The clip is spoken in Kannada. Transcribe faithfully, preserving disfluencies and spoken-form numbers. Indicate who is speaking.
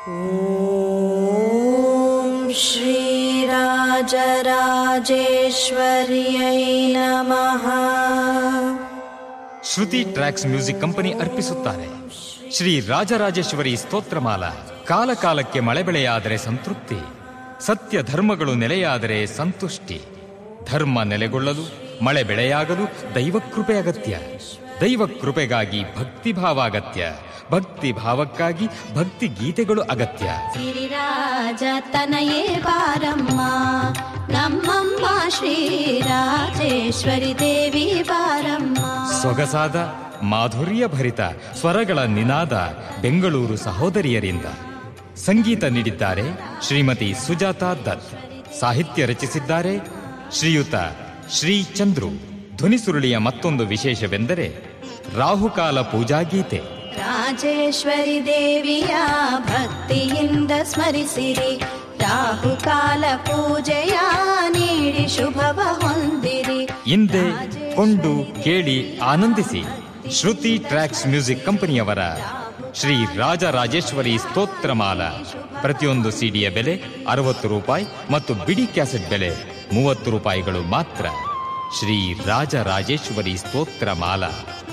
Speaker 1: ಓಂ ಶ್ರೀ ರಾಜರಾಜೇಶ್ವರ್ಯೈ ನಮಃ.
Speaker 2: ಶ್ರುತಿ ಟ್ರ್ಯಾಕ್ಸ್ ಮ್ಯೂಸಿಕ್ ಕಂಪನಿ ಅರ್ಪಿಸುತ್ತಾರೆ ಶ್ರೀ ರಾಜರಾಜೇಶ್ವರಿ ಸ್ತೋತ್ರಮಾಲಾ. ಕಾಲ ಕಾಲಕ್ಕೆ ಮಳೆ ಬೆಳೆಯಾದರೆ ಸಂತೃಪ್ತಿ, ಸತ್ಯ ಧರ್ಮಗಳು ನೆಲೆಯಾದರೆ ಸಂತುಷ್ಟಿ. ಧರ್ಮ ನೆಲೆಗೊಳ್ಳಲು, ಮಳೆ ಬೆಳೆಯಾಗಲು ದೈವಕೃಪೆ ಅಗತ್ಯ. ದೈವಕೃಪೆಗಾಗಿ ಭಕ್ತಿಭಾವ ಅಗತ್ಯ. ಭಕ್ತಿ ಭಾವಕ್ಕಾಗಿ ಭಕ್ತಿ ಗೀತೆಗಳು ಅಗತ್ಯ.
Speaker 1: ಗಿರಿರಾಜ ತನಯೇ ಬಾರಮ್ಮ, ನಮ್ಮಮ್ಮ ಶ್ರೀ ರಾಜೇಶ್ವರಿ ದೇವಿ ಬಾರಮ್ಮ.
Speaker 2: ಸೊಗಸಾದ ಮಾಧುರ್ಯ ಭರಿತ ಸ್ವರಗಳ ನಿನಾದ ಬೆಂಗಳೂರು ಸಹೋದರಿಯರಿಂದ. ಸಂಗೀತ ನೀಡಿದ್ದಾರೆ ಶ್ರೀಮತಿ ಸುಜಾತಾ ದತ್. ಸಾಹಿತ್ಯ ರಚಿಸಿದ್ದಾರೆ ಶ್ರೀಯುತ ಶ್ರೀ ಚಂದ್ರು. ಧ್ವನಿ ಸುರುಳಿಯ ಮತ್ತೊಂದು ವಿಶೇಷವೆಂದರೆ ರಾಹುಕಾಲ ಪೂಜಾ ಗೀತೆ.
Speaker 1: ರಾಜೇಶ್ವರಿ ದೇವಿಯ ಭಕ್ತಿಯಿಂದ ಸ್ಮರಿಸಿರಿ, ರಾಹುಕಾಲ ಪೂಜೆಯ ನೀಡಿ ಶುಭವ ಹೊಂದಿರಿ.
Speaker 2: ಹಿಂದೆ ಕೊಂಡು ಕೇಳಿ ಆನಂದಿಸಿ. ಶ್ರುತಿ ಟ್ರ್ಯಾಕ್ಸ್ ಮ್ಯೂಸಿಕ್ ಕಂಪನಿಯವರ ಶ್ರೀ ರಾಜರಾಜೇಶ್ವರಿ ಸ್ತೋತ್ರಮಾಲಾ. ಪ್ರತಿಯೊಂದು ಸಿಡಿಯ ಬೆಲೆ ಅರವತ್ತು ರೂಪಾಯಿ ಮತ್ತು ಬಿಡಿ ಕ್ಯಾಸೆಟ್ ಬೆಲೆ ಮೂವತ್ತು ರೂಪಾಯಿಗಳು ಮಾತ್ರ. ಶ್ರೀ ರಾಜರಾಜೇಶ್ವರಿ ಸ್ತೋತ್ರಮಾಲಾ.